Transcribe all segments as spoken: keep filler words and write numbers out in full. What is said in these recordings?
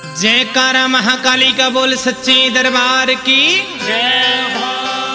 जयकारा महाकाली का बोल सच्चे दरबार की जय हो।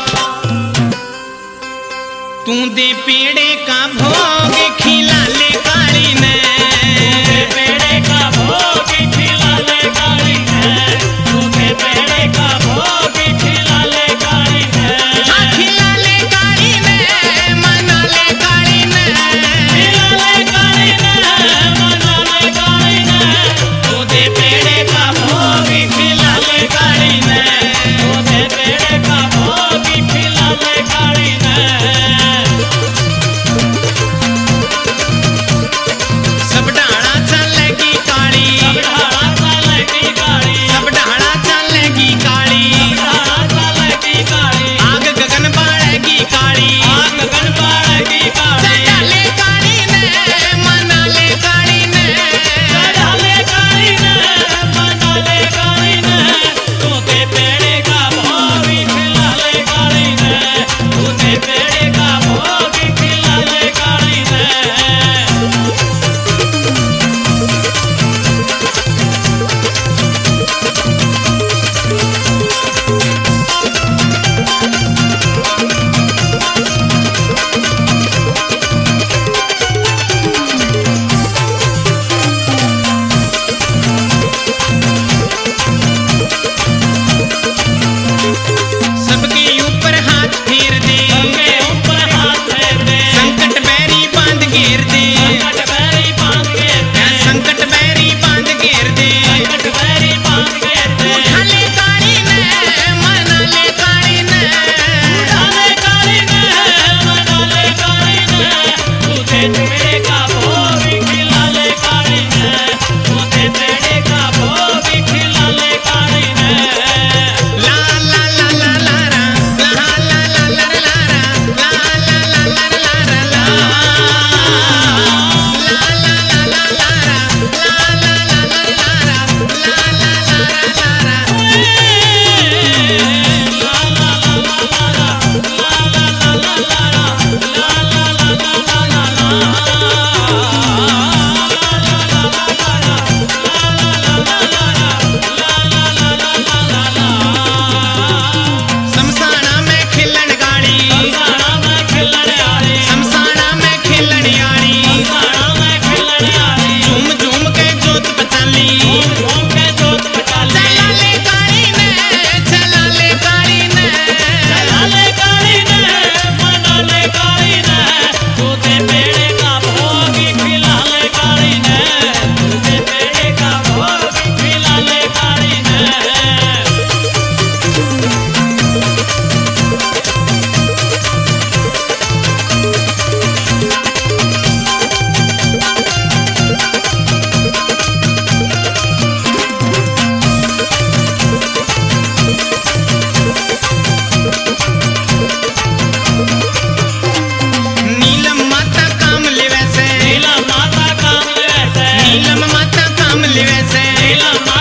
तू दे पेड़े का भोग खिला ले काली ने, तू दे पेड़े का भोग खिला ले काली ने, तू दे पेड़े का भोग खिला ले काली ने, हाँ खिला ले काली ने, मना ले काली ने, खिला ले काली ने, मना ले काली ने, तू दे पेड़े का भोग खिला ले काली ने, तू दे पेड़े का भोग खिला ले काली ने। सब डाला चलेगी काली, सब ढाला चलेगी काली, सब डाला चलेगी काली, ढाला चलेगी काली, आग गगन बाळेगी काली, आग गगन बाळेगी काली, चढ़ा ले काली ने, मना ले काली ने, चढ़ा ले काली ने, मना ले काली ने, तू दे पेड़े का भोग खिला ले काली ने, तू दे पेड़े का भोग खिला ले काली ने। सबके ऊपर हाथ फेर दे, सबके ऊपर हाथ फेर दे, संकट बैरी बांध घेर दे, संकट बैरी बांध घेर दे, संकट बैरी बांध घेर दे, संकट बैरी बांध घेर दे, उठा ले काली ने, मना ले काली ने, उठा ले काली ने, मना ले काली ने, तू दे पेड़े का भोग खिला ले काली ने, तू दे पेड़े का भोग खिला ले काली ने। ला ला ला ला ला रा, ला ला ला ला ला रा, ला ला ला ला ला ला रा, ला ला ला ला ला ला रा, ला ला ला ला ला रा, ला ला ला ला ला रा। समसाना में खिलन गाड़ी, समसाना में खिलन यारी, झूम झूम के जोत बचाली, चला ले काली ने, चला ले काली ने, नीलम माता काम ले वैसे, नीलम माता काम ले वैसे,